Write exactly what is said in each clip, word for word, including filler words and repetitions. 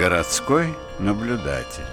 Городской наблюдатель.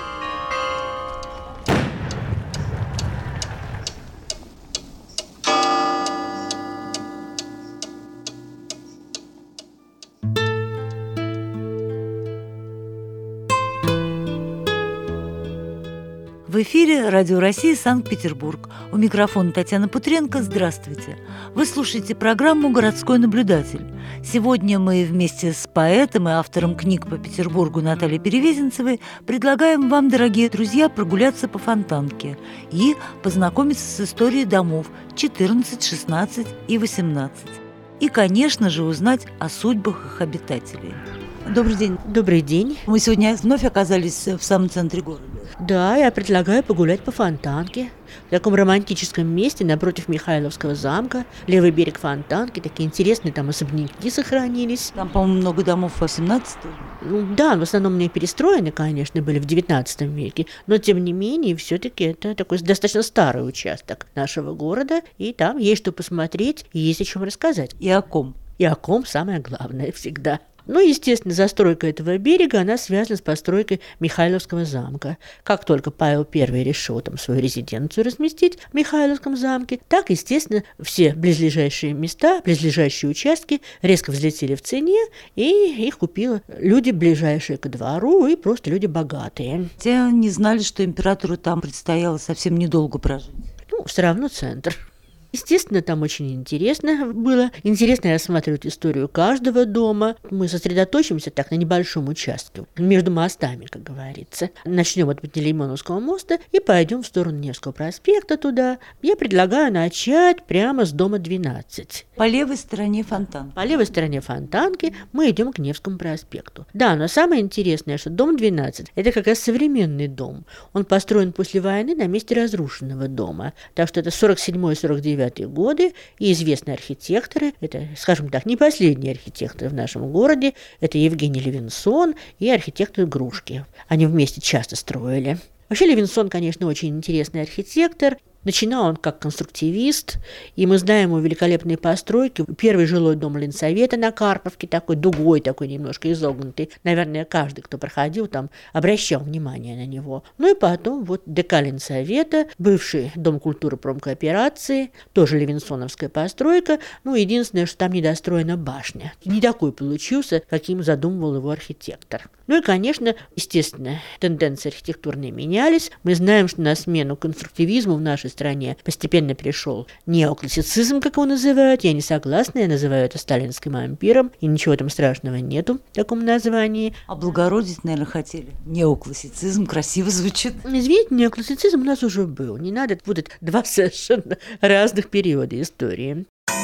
В эфире Радио России, Санкт-Петербург. У микрофона Татьяна Путренко. Здравствуйте. Вы слушаете программу «Городской наблюдатель». Сегодня мы вместе с поэтом и автором книг по Петербургу Натальей Перевезенцевой предлагаем вам, дорогие друзья, прогуляться по Фонтанке и познакомиться с историей домов четырнадцать, шестнадцать и восемнадцать. И, конечно же, узнать о судьбах их обитателей. Добрый день. Добрый день. Мы сегодня вновь оказались в самом центре города. Да, я предлагаю погулять по Фонтанке. В таком романтическом месте напротив Михайловского замка. Левый берег Фонтанки. Такие интересные там особняки сохранились. Там, по-моему, много домов восемнадцатого. Ну, да, в основном не перестроены, конечно, были в девятнадцатом веке. Но, тем не менее, все-таки это такой достаточно старый участок нашего города. И там есть что посмотреть и есть о чем рассказать. И о ком. И о ком самое главное всегда. Ну, естественно, застройка этого берега, она связана с постройкой Михайловского замка. Как только Павел Первый решил там свою резиденцию разместить в Михайловском замке, так, естественно, все близлежащие места, близлежащие участки резко взлетели в цене, и их купили люди, ближайшие к двору, и просто люди богатые. Те не знали, что императору там предстояло совсем недолго прожить. Ну, все равно центр. Естественно, там очень интересно было. Интересно рассматривать историю каждого дома. Мы сосредоточимся так на небольшом участке, между мостами, как говорится. Начнем от Пантелеймоновского моста и пойдем в сторону Невского проспекта туда. Я предлагаю начать прямо с дома двенадцать. По левой стороне Фонтанки. По левой стороне Фонтанки мы идем к Невскому проспекту. Да, но самое интересное, что дом двенадцать – это как раз современный дом. Он построен после войны на месте разрушенного дома. Так что это сорок седьмой сорок девятый годы, и известные архитекторы, это, скажем так, не последние архитекторы в нашем городе, это Евгений Левинсон и архитектор Грушки. Они вместе часто строили. Вообще Левинсон, конечно, очень интересный архитектор. Начинал он как конструктивист, и мы знаем его великолепные постройки. Первый жилой дом Ленсовета на Карповке, такой дугой, такой немножко изогнутый. Наверное, каждый, кто проходил там, обращал внимание на него. Ну и потом вот ДК Ленсовета, бывший Дом культуры промкооперации, тоже левинсоновская постройка. Ну, единственное, что там недостроена башня. Не такой получился, каким задумывал его архитектор. Ну и, конечно, естественно, тенденции архитектурные менялись. Мы знаем, что на смену конструктивизму в нашей стране постепенно пришел неоклассицизм, как его называют. Я не согласна, я называю это сталинским ампиром, и ничего там страшного нету в таком названии. Облагородить, наверное, хотели. Неоклассицизм красиво звучит. Извините, неоклассицизм у нас уже был. Не надо путать два совершенно разных периода истории.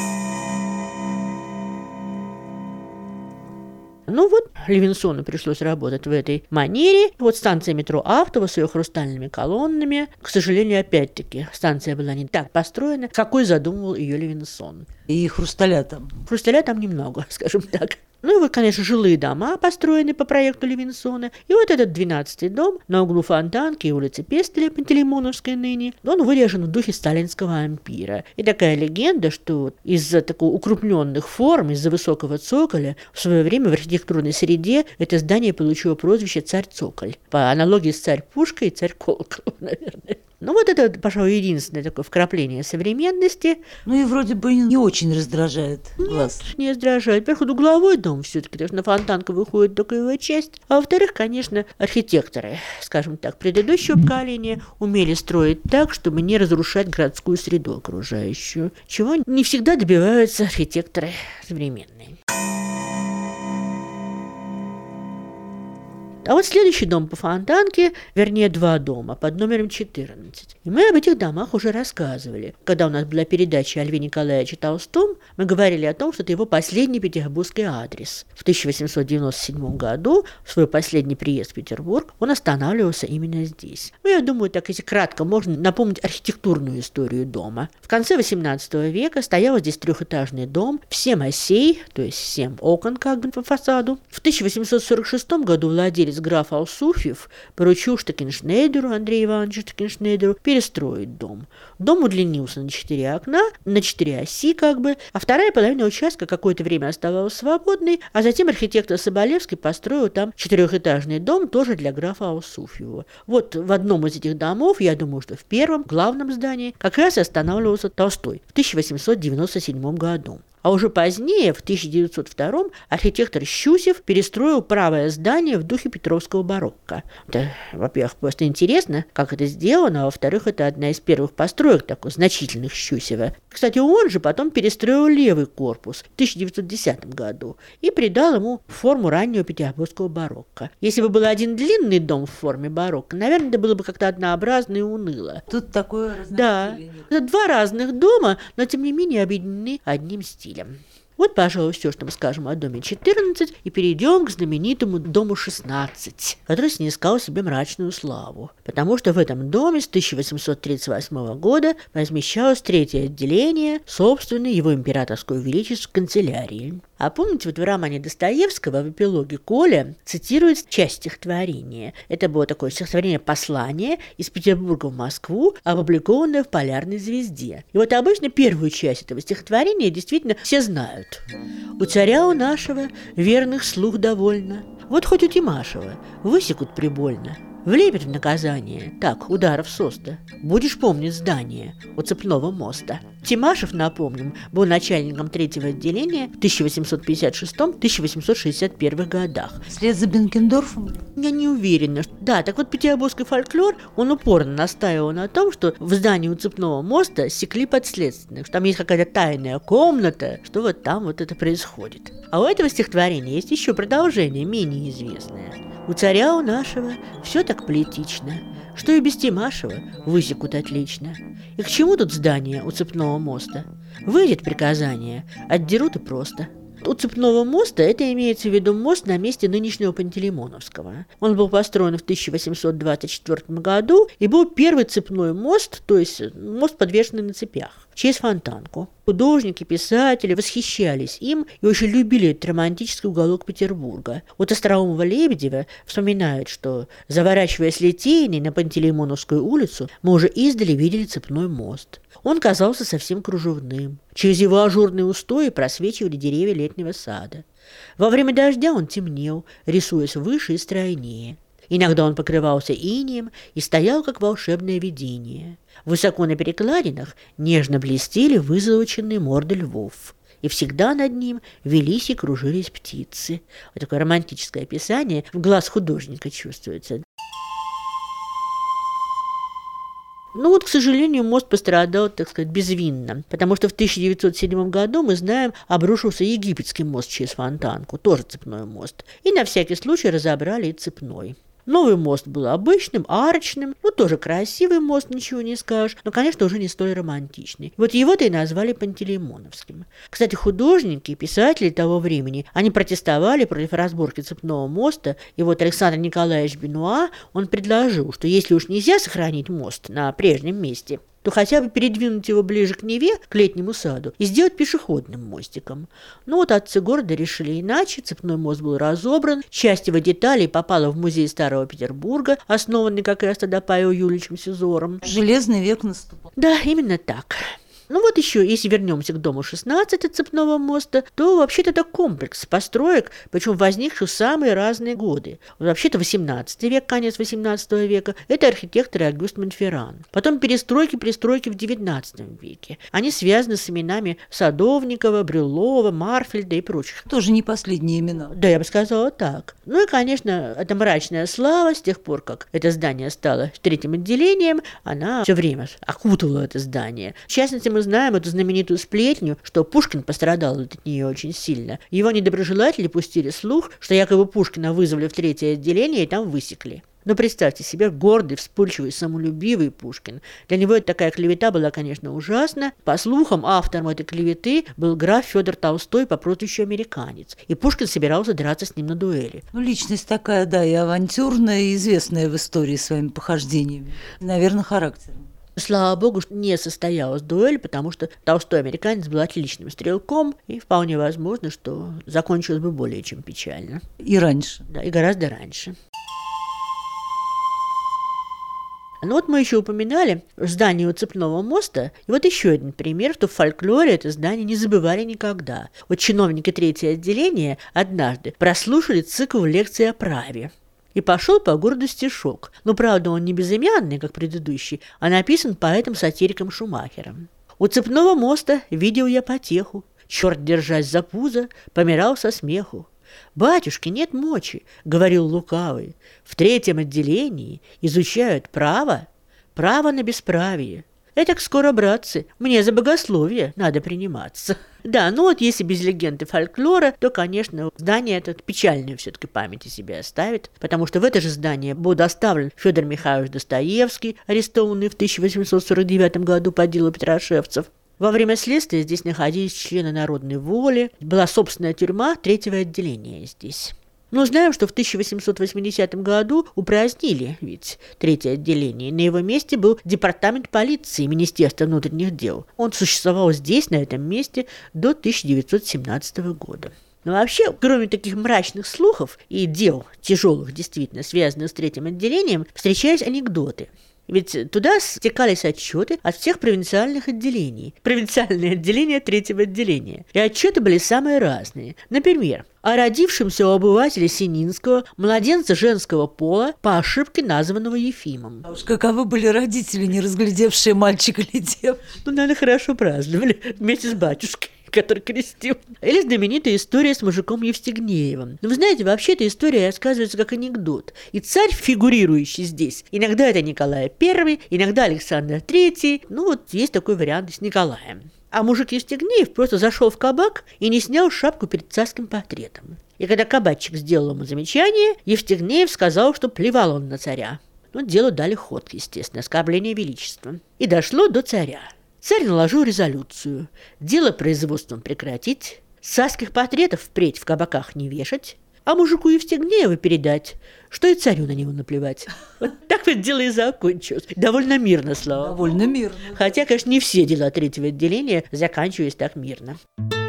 Ну вот, Левинсону пришлось работать в этой манере. Вот станция метро Автово с ее хрустальными колоннами. К сожалению, опять-таки, станция была не так построена, какой задумывал ее Левинсон. И хрусталя там. Хрусталя там немного, скажем так. Ну и вот, конечно, жилые дома построены по проекту Левинсона. И вот этот двенадцатый дом на углу Фонтанки и улицы Пестеля, Пантелеймоновской ныне, он вырежен в духе сталинского ампира. И такая легенда, что из-за таких укрупненных форм, из-за высокого цоколя, в свое время в архитектурной среде это здание получило прозвище «Царь-цоколь». По аналогии с «Царь-пушкой» и «Царь-колокол», наверное. Ну вот это, пожалуй, единственное такое вкрапление современности. Ну и вроде бы не очень раздражает глаз. Нет, не раздражает. Во-первых, угловой дом все-таки, потому что на Фонтанку выходит только его часть. А во-вторых, конечно, архитекторы, скажем так, предыдущего поколения умели строить так, чтобы не разрушать городскую среду окружающую, чего не всегда добиваются архитекторы современные. А вот следующий дом по Фонтанке, вернее, два дома под номером четырнадцать. И мы об этих домах уже рассказывали. Когда у нас была передача о Льве Николаевиче Толстом, мы говорили о том, что это его последний петербургский адрес. В тысяча восемьсот девяносто седьмом году, в свой последний приезд в Петербург, он останавливался именно здесь. Ну, я думаю, так если кратко, можно напомнить архитектурную историю дома. В конце восемнадцатого века стоял здесь трехэтажный дом в семь осей, то есть семь окон как бы по фасаду. В тысяча восемьсот сорок шестом году владелец отец граф Алсуфьев поручил Штекеншнейдеру, Андрею Ивановичу Штекеншнейдеру, перестроить дом. Дом удлинился на четыре окна, на четыре оси как бы, а вторая половина участка какое-то время оставалась свободной, а затем архитектор Соболевский построил там четырехэтажный дом тоже для графа Алсуфьева. Вот в одном из этих домов, я думаю, что в первом, главном здании, как раз и останавливался Толстой в тысяча восемьсот девяносто седьмом году. А уже позднее, в тысяча девятьсот втором, архитектор Щусев перестроил правое здание в духе петровского барокко. Это, во-первых, просто интересно, как это сделано, а во-вторых, это одна из первых построек такой значительных Щусева. Кстати, он же потом перестроил левый корпус в тысяча девятьсот десятом году и придал ему форму раннего петербургского барокко. Если бы был один длинный дом в форме барокко, наверное, это было бы как-то однообразно и уныло. Тут такое разносилие. Да, это два разных дома, но тем не менее объединены одним стилем. Вот, пожалуй, все, что мы скажем о доме четырнадцать, и перейдем к знаменитому дому шестнадцать, который снискал себе мрачную славу, потому что в этом доме с тысяча восемьсот тридцать восьмого года размещалось третье отделение собственной его императорского величества канцелярии. А помните, вот в романе Достоевского в эпилоге Коля цитируется часть стихотворения. Это было такое стихотворение «Послание» из Петербурга в Москву, опубликованное в «Полярной звезде». И вот обычно первую часть этого стихотворения действительно все знают. «У царя у нашего верных слух довольно, вот хоть у Тимашева высекут прибольно. Влепит в наказание, так, ударов соста. Будешь помнить здание у Цепного моста». Тимашев, напомним, был начальником третьего отделения в тысяча восемьсот пятьдесят шестом — тысяча восемьсот шестьдесят первом годах. Вслед за Бенкендорфом? Я не уверена. Да, так вот петербургский фольклор, он упорно настаивал на том, что в здании у Цепного моста секли подследственных, что там есть какая-то тайная комната, что вот там вот это происходит. А у этого стихотворения есть еще продолжение, менее известное. «У царя у нашего все так поэтично, что и без Тимашева высекут отлично. И к чему тут здание у Цепного моста? Выйдет приказание, отдерут и просто». У Цепного моста это имеется в виду мост на месте нынешнего Пантелеймоновского. Он был построен в тысяча восемьсот двадцать четвёртом году и был первый цепной мост, то есть мост, подвешенный на цепях, через Фонтанку. Художники, писатели восхищались им и очень любили этот романтический уголок Петербурга. Вот Остроумова Лебедева вспоминает, что, заворачивая с Литейной на Пантелеймоновскую улицу, мы уже издали видели цепной мост. Он казался совсем кружевным. Через его ажурные устои просвечивали деревья летнего сада. Во время дождя он темнел, рисуясь выше и стройнее. Иногда он покрывался инеем и стоял, как волшебное видение. Высоко на перекладинах нежно блестели вызолоченные морды львов. И всегда над ним велись и кружились птицы. Вот такое романтическое описание в глаз художника чувствуется. Ну вот, к сожалению, мост пострадал, так сказать, безвинно, потому что в тысяча девятьсот седьмом году, мы знаем, обрушился египетский мост через Фонтанку, тоже цепной мост, и на всякий случай разобрали и цепной. Новый мост был обычным, арочным, ну тоже красивый мост, ничего не скажешь, но, конечно, уже не столь романтичный. Вот его-то и назвали Пантелеймоновским. Кстати, художники и писатели того времени, они протестовали против разборки цепного моста, и вот Александр Николаевич Бенуа, он предложил, что если уж нельзя сохранить мост на прежнем месте, то хотя бы передвинуть его ближе к Неве, к летнему саду, и сделать пешеходным мостиком. Но вот отцы города решили иначе, цепной мост был разобран, часть его деталей попала в музей Старого Петербурга, основанный как раз тогда Павелом Юльевичем Сизором. Железный век наступал. Да, именно так. Ну вот еще, если вернемся к дому шестнадцать от Цепного моста, то вообще-то это комплекс построек, причем возникших в самые разные годы. Вот вообще-то восемнадцатый век, конец восемнадцатого века, это архитектор Огюст Монферран. Потом перестройки, пристройки в девятнадцатом веке. Они связаны с именами Садовникова, Брюллова, Марфельда и прочих. Тоже не последние имена. Да, я бы сказала так. Ну и, конечно, эта мрачная слава, с тех пор, как это здание стало третьим отделением, она все время окутывала это здание. В частности, мы знаем эту знаменитую сплетню, что Пушкин пострадал от нее очень сильно. Его недоброжелатели пустили слух, что якобы Пушкина вызвали в третье отделение и там высекли. Но представьте себе, гордый, вспыльчивый, самолюбивый Пушкин. Для него такая клевета была, конечно, ужасна. По слухам, автором этой клеветы был граф Федор Толстой по прозвищу Американец. И Пушкин собирался драться с ним на дуэли. Ну, личность такая, да, и авантюрная, и известная в истории своими похождениями. Наверное, характером. Слава богу, что не состоялась дуэль, потому что толстой американец был отличным стрелком, и вполне возможно, что закончилось бы более чем печально. И раньше. Да, и гораздо раньше. Ну вот мы еще упоминали здание у Цепного моста. И вот еще один пример, что в фольклоре это здание не забывали никогда. Вот чиновники третьего отделения однажды прослушали цикл лекций о праве. И пошел по городу стишок. Но, правда, он не безымянный, как предыдущий, а написан поэтом-сатириком Шумахером. «У Цепного моста видел я потеху. Черт, держась за пузо, помирал со смеху. «Батюшки, нет мочи», — говорил лукавый. «В третьем отделении изучают право, право на бесправие. Этак скоро, братцы, мне за богословие надо приниматься». Да, ну вот если без легенд и фольклора, то, конечно, здание это печальную все-таки память о себе оставит, потому что в это же здание был доставлен Федор Михайлович Достоевский, арестованный в тысяча восемьсот сорок девятом году по делу петрошевцев. Во время следствия здесь находились члены Народной воли, была собственная тюрьма третьего отделения здесь. Но знаем, что в тысяча восемьсот восьмидесятом году упразднили ведь третье отделение. На его месте был департамент полиции Министерства внутренних дел. Он существовал здесь, на этом месте, до тысяча девятьсот семнадцатого года. Но вообще, кроме таких мрачных слухов и дел тяжелых, действительно, связанных с третьим отделением, встречались анекдоты. Ведь туда стекались отчеты от всех провинциальных отделений. Провинциальные отделения третьего отделения. И отчеты были самые разные. Например, о родившемся у обывателя Сининского младенца женского пола по ошибке названного Ефимом. А уж каковы были родители, не разглядевшие мальчика или девочку. Ну, наверное, хорошо праздновали вместе с батюшкой, который крестил. Или знаменитая история с мужиком Евстигнеевым. Но вы знаете, вообще эта история рассказывается как анекдот. И царь, фигурирующий здесь, иногда это Николай Первый, иногда Александр Третий. Ну вот есть такой вариант с Николаем. А мужик Евстигнеев просто зашел в кабак и не снял шапку перед царским портретом. И когда кабачик сделал ему замечание, Евстигнеев сказал, что плевал он на царя. Но делу дали ход, естественно, оскорбление величества. И дошло до царя. Царь наложил резолюцию. Дело производством прекратить, царских портретов впредь в кабаках не вешать, а мужику Евстигнееву передать, что и царю на него наплевать. Вот так вот дело и закончилось. Довольно мирно, слава. Довольно мирно. Хотя, конечно, не все дела третьего отделения заканчивались так мирно.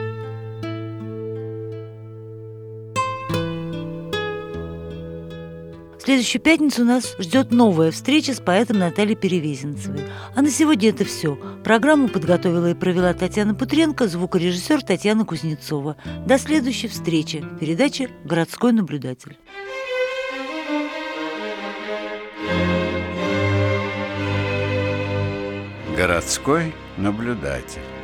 В следующую пятницу нас ждет новая встреча с поэтом Натальей Перевезенцевой. А на сегодня это все. Программу подготовила и провела Татьяна Путренко, звукорежиссер Татьяна Кузнецова. До следующей встречи в передаче «Городской наблюдатель». Городской наблюдатель.